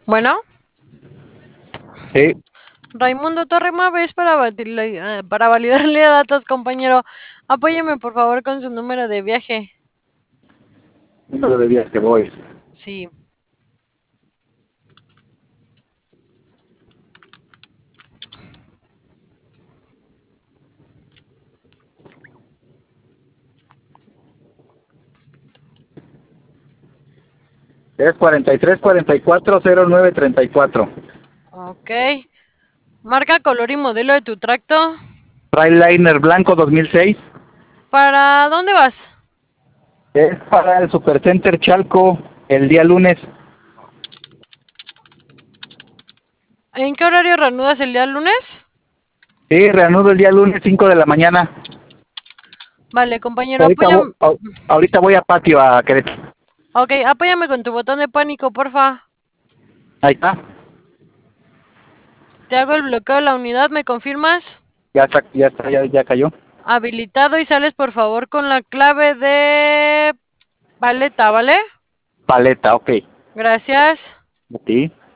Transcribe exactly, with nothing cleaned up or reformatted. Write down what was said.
Bueno, Sí, Raimundo Torremaves para, batile- eh, para validarle datos, compañero. Apóyeme por favor con su número de viaje. número de días que voy. Sí. Es cuarenta y tres cuarenta y cuatro cero nueve treinta y cuatro. Ok. Marca, color y modelo de tu tracto. Trailer blanco dos mil seis. ¿Para dónde vas? Es para el Supercenter Chalco el día lunes. ¿En qué horario reanudas el día lunes? Sí, reanudo el día lunes cinco de la mañana. Vale, compañero, Ahorita, apóyame. vo- a- ahorita voy a patio a Querétaro. Ok, apóyame con tu botón de pánico, porfa. Ahí está. Te hago el bloqueo de la unidad, ¿me confirmas? Ya está, ya está, ya, ya cayó. Habilitado y sales por favor con la clave de paleta, ¿vale? Paleta, ok. Gracias. A ti.